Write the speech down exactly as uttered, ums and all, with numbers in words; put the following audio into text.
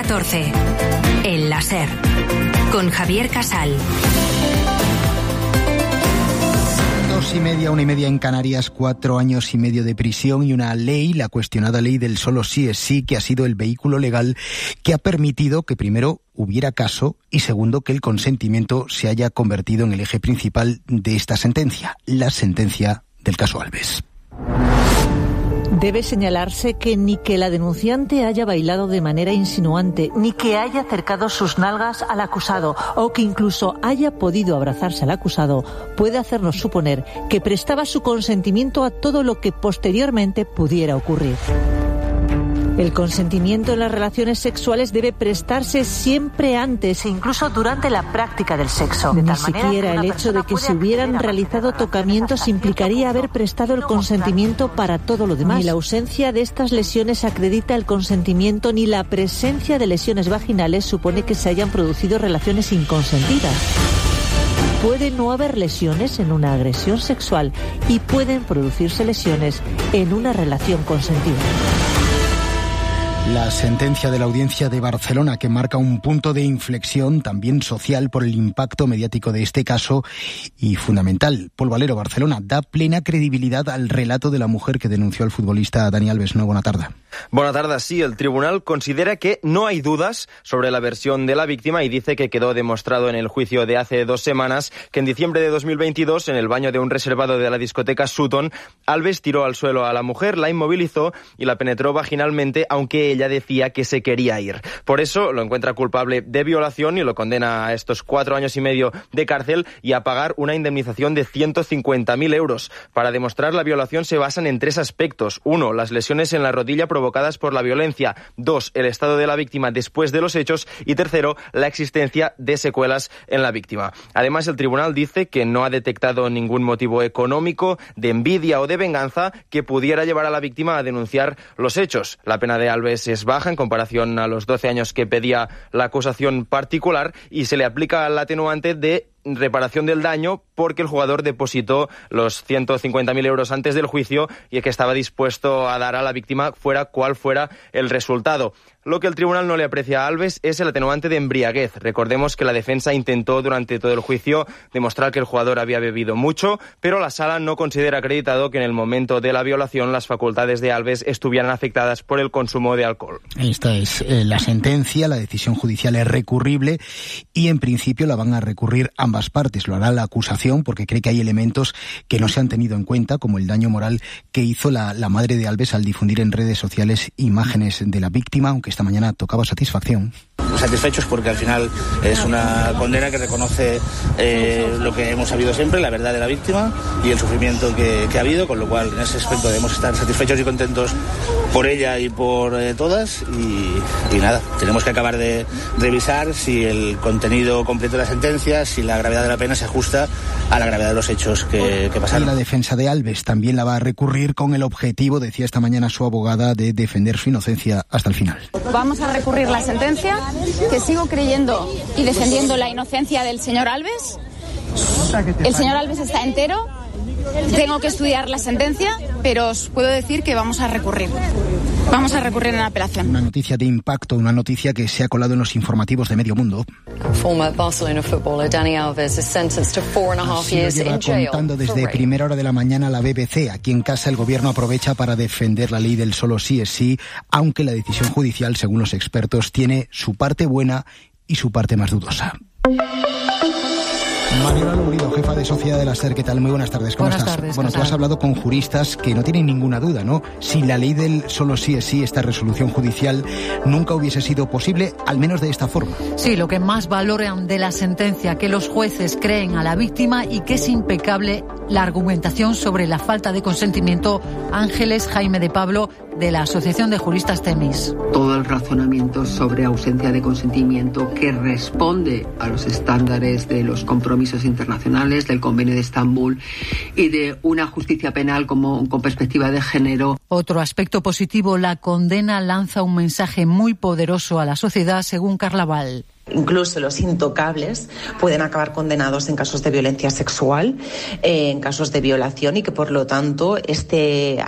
catorce. El láser. Con Javier Casal. Dos y media, una y media en Canarias, cuatro años y medio de prisión y una ley, la cuestionada ley del solo sí es sí, que ha sido el vehículo legal que ha permitido que primero hubiera caso y segundo que el consentimiento se haya convertido en el eje principal de esta sentencia, la sentencia del caso Alves. Debe señalarse que ni que la denunciante haya bailado de manera insinuante, ni que haya acercado sus nalgas al acusado o que incluso haya podido abrazarse al acusado puede hacernos suponer que prestaba su consentimiento a todo lo que posteriormente pudiera ocurrir. El consentimiento en las relaciones sexuales debe prestarse siempre antes e incluso durante la práctica del sexo. Ni siquiera el hecho de que se hubieran realizado tocamientos implicaría haber prestado el consentimiento para todo lo demás. Ni la ausencia de estas lesiones acredita el consentimiento, ni la presencia de lesiones vaginales supone que se hayan producido relaciones inconsentidas. Puede no haber lesiones en una agresión sexual y pueden producirse lesiones en una relación consentida. La sentencia de la Audiencia de Barcelona, que marca un punto de inflexión también social por el impacto mediático de este caso y fundamental. Pol Valero, Barcelona, da plena credibilidad al relato de la mujer que denunció al futbolista Dani Alves. No, buena tarde. Buena tarde, sí. El tribunal considera que no hay dudas sobre la versión de la víctima y dice que quedó demostrado en el juicio de hace dos semanas que en diciembre de dos mil veintidós, en el baño de un reservado de la discoteca Sutton, Alves tiró al suelo a la mujer, la inmovilizó y la penetró vaginalmente, aunque ella decía que se quería ir. Por eso lo encuentra culpable de violación y lo condena a estos cuatro años y medio de cárcel y a pagar una indemnización de ciento cincuenta mil euros. Para demostrar la violación se basan en tres aspectos. Uno, las lesiones en la rodilla provocadas por la violencia. Dos, el estado de la víctima después de los hechos. Y tercero, la existencia de secuelas en la víctima. Además, el tribunal dice que no ha detectado ningún motivo económico, de envidia o de venganza que pudiera llevar a la víctima a denunciar los hechos. La pena de Alves es baja en comparación a los doce años que pedía la acusación particular y se le aplica el atenuante de reparación del daño porque el jugador depositó los ciento cincuenta mil euros antes del juicio y que estaba dispuesto a dar a la víctima fuera cual fuera el resultado. Lo que el tribunal no le aprecia a Alves es el atenuante de embriaguez. Recordemos que la defensa intentó durante todo el juicio demostrar que el jugador había bebido mucho, pero la sala no considera acreditado que en el momento de la violación las facultades de Alves estuvieran afectadas por el consumo de alcohol. Esta es eh, la sentencia, la decisión judicial es recurrible y en principio la van a recurrir ambas partes. Lo hará la acusación porque cree que hay elementos que no se han tenido en cuenta, como el daño moral que hizo la, la madre de Alves al difundir en redes sociales imágenes de la víctima, aunque esta mañana tocaba satisfacción. Satisfechos porque al final es una condena que reconoce eh, lo que hemos sabido siempre, la verdad de la víctima y el sufrimiento que, que ha habido, con lo cual en ese aspecto debemos estar satisfechos y contentos por ella y por eh, todas y, y nada, tenemos que acabar de revisar si el contenido completo de la sentencia, si la gravedad de la pena se ajusta a la gravedad de los hechos que, que pasaron. Y la defensa de Alves también la va a recurrir con el objetivo, decía esta mañana su abogada, de defender su inocencia hasta el final. Vamos a recurrir la sentencia, que sigo creyendo y defendiendo la inocencia del señor Alves. El señor Alves está entero. Tengo que estudiar la sentencia, pero os puedo decir que vamos a recurrir. Vamos a recurrir en apelación. Una noticia de impacto, una noticia que se ha colado en los informativos de medio mundo. Former Barcelona footballer Dani Alves is sentenced to four and a half years in jail. Así lo lleva contando desde primera hora de la mañana la B B C. Aquí en casa el gobierno aprovecha para defender la ley del solo sí es sí, aunque la decisión judicial, según los expertos, tiene su parte buena y su parte más dudosa. Mariola Lourido, jefa de Sociedad de la SER, ¿qué tal? Muy buenas tardes, ¿cómo buenas estás? Tardes, bueno, tú has hablado con juristas que no tienen ninguna duda, ¿no? Si la ley del solo sí es sí, esta resolución judicial, nunca hubiese sido posible, al menos de esta forma. Sí, lo que más valoran de la sentencia, que los jueces creen a la víctima y que es impecable la argumentación sobre la falta de consentimiento. Ángeles Jaime de Pablo, de la Asociación de Juristas Temis. Todo el razonamiento sobre ausencia de consentimiento que responde a los estándares de los compromisos internacionales, del Convenio de Estambul y de una justicia penal como con perspectiva de género. Otro aspecto positivo, la condena lanza un mensaje muy poderoso a la sociedad, según Carla Val. Incluso los intocables pueden acabar condenados en casos de violencia sexual, eh, en casos de violación y que por lo tanto este